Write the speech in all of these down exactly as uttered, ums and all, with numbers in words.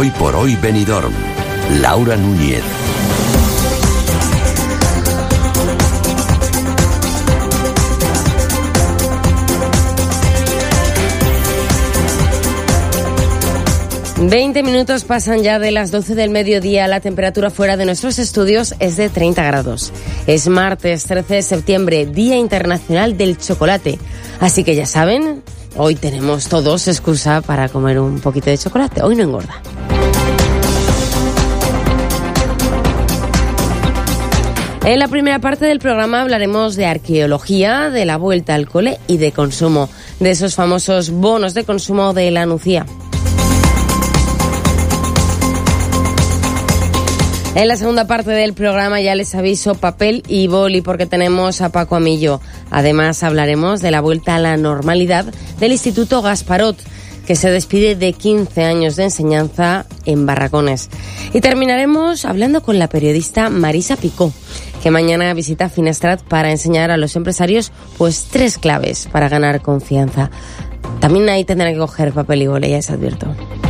Hoy por hoy Benidorm. Laura Núñez. veinte minutos pasan ya de las doce del mediodía. La temperatura fuera de nuestros estudios es de treinta grados. Es martes trece de septiembre, Día Internacional del Chocolate. Así que ya saben, hoy tenemos todos excusa para comer un poquito de chocolate. Hoy no engorda. En la primera parte del programa hablaremos de arqueología, de la vuelta al cole y de consumo, de esos famosos bonos de consumo de la Nucía. En la segunda parte del programa ya les aviso papel y boli porque tenemos a Paco Amillo. Además hablaremos de la vuelta a la normalidad del Instituto Gasparot, que se despide de quince años de enseñanza en Barracones. Y terminaremos hablando con la periodista Marisa Picó, que mañana visita Finestrat para enseñar a los empresarios pues tres claves para ganar confianza. También ahí tendrán que coger papel y boli, ya les advierto.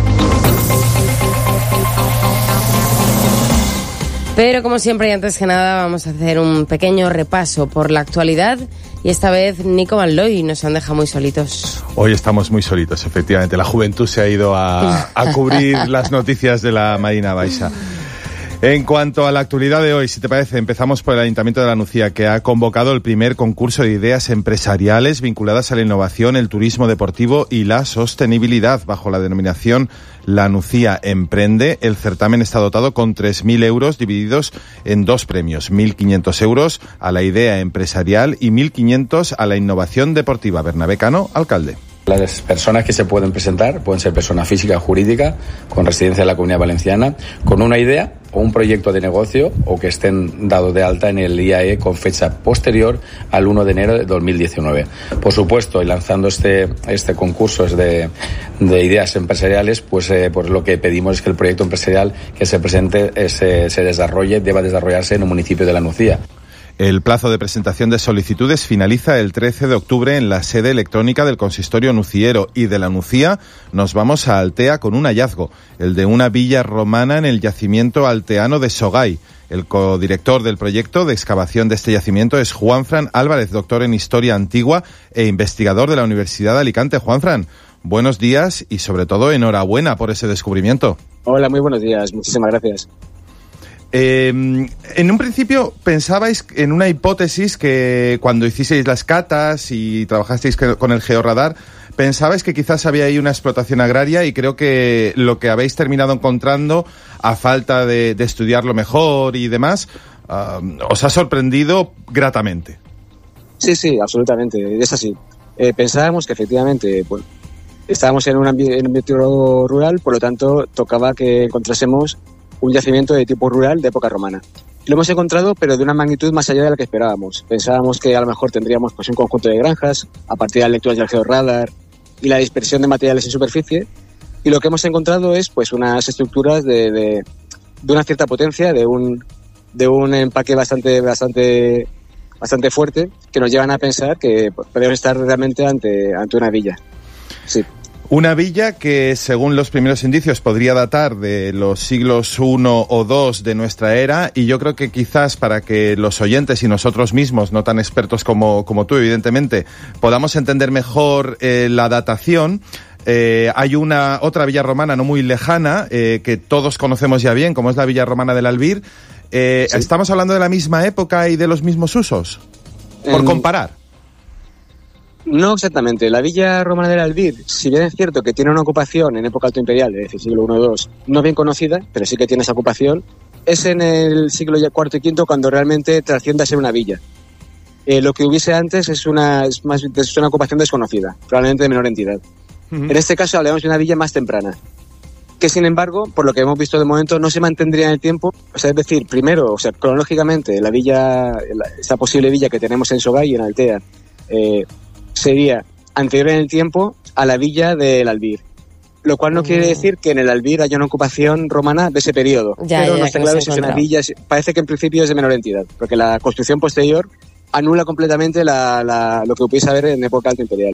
Pero como siempre y antes que nada vamos a hacer un pequeño repaso por la actualidad y esta vez Nico Van Looy nos han dejado muy solitos. Hoy estamos muy solitos, efectivamente. La juventud se ha ido a, a cubrir las noticias de la Marina Baixa. En cuanto a la actualidad de hoy, si te parece, empezamos por el Ayuntamiento de la Nucía, que ha convocado el primer concurso de ideas empresariales vinculadas a la innovación, el turismo deportivo y la sostenibilidad, bajo la denominación La Nucía Emprende. El certamen está dotado con tres mil euros divididos en dos premios, mil quinientos euros a la idea empresarial y mil quinientos a la innovación deportiva. Bernabé Cano, alcalde. Las personas que se pueden presentar pueden ser personas físicas o jurídicas con residencia en la Comunidad Valenciana, con una idea o un proyecto de negocio o que estén dados de alta en el I A E con fecha posterior al uno de enero de dos mil diecinueve. Por supuesto, y lanzando este este concurso de, de ideas empresariales, pues, eh, pues lo que pedimos es que el proyecto empresarial que se presente eh, se, se desarrolle, deba desarrollarse en el municipio de La Nucía. El plazo de presentación de solicitudes finaliza el trece de octubre en la sede electrónica del Consistorio Nuciero, y de La Nucía nos vamos a Altea con un hallazgo, el de una villa romana en el yacimiento alteano de Sogay. El codirector del proyecto de excavación de este yacimiento es Juanfran Álvarez, doctor en Historia Antigua e investigador de la Universidad de Alicante. Juanfran, buenos días y sobre todo enhorabuena por ese descubrimiento. Hola, muy buenos días, muchísimas gracias. Eh, en un principio pensabais en una hipótesis que cuando hicisteis las catas y trabajasteis con el georradar, pensabais que quizás había ahí una explotación agraria, y creo que lo que habéis terminado encontrando, a falta de, de estudiarlo mejor y demás, uh, os ha sorprendido gratamente. Sí, sí, absolutamente, es así. Eh, pensábamos que efectivamente, bueno, estábamos en un ambiente rural, por lo tanto tocaba que encontrásemos un yacimiento de tipo rural de época romana. Lo hemos encontrado, pero de una magnitud más allá de la que esperábamos. Pensábamos que a lo mejor tendríamos pues un conjunto de granjas, a partir de las lecturas del georradar y la dispersión de materiales en superficie, y lo que hemos encontrado es pues unas estructuras de, de, de una cierta potencia, de un, de un empaque bastante, bastante, bastante fuerte, que nos llevan a pensar que podemos estar realmente ante, ante una villa. Sí. Una villa que, según los primeros indicios, podría datar de los siglos uno o dos de nuestra era, y yo creo que quizás para que los oyentes y nosotros mismos, no tan expertos como, como tú, evidentemente, podamos entender mejor eh, la datación, eh, hay una otra villa romana no muy lejana, eh, que todos conocemos ya bien, como es la villa romana del Albir. Eh, sí. ¿Estamos hablando de la misma época y de los mismos usos? Por um... comparar. No exactamente. La villa romana del Albir, si bien es cierto que tiene una ocupación en época altoimperial, es decir, siglo uno o dos, no bien conocida, pero sí que tiene esa ocupación, es en el siglo cuarto y quinto cuando realmente trasciende a ser una villa. Eh, lo que hubiese antes es una, es más, es una ocupación desconocida, probablemente de menor entidad. Uh-huh. En este caso hablamos de una villa más temprana, que sin embargo, por lo que hemos visto de momento, no se mantendría en el tiempo. O sea, es decir, primero, o sea, cronológicamente, la villa, la, esa posible villa que tenemos en Sogay y en Altea, eh, sería anterior en el tiempo a la villa del Albir, lo cual no mm. quiere decir que en el Albir haya una ocupación romana de ese periodo, ya, pero ya, no está claro si es una villa, parece que en principio es de menor entidad, porque la construcción posterior anula completamente la, la, lo que pudiese haber en época alta imperial.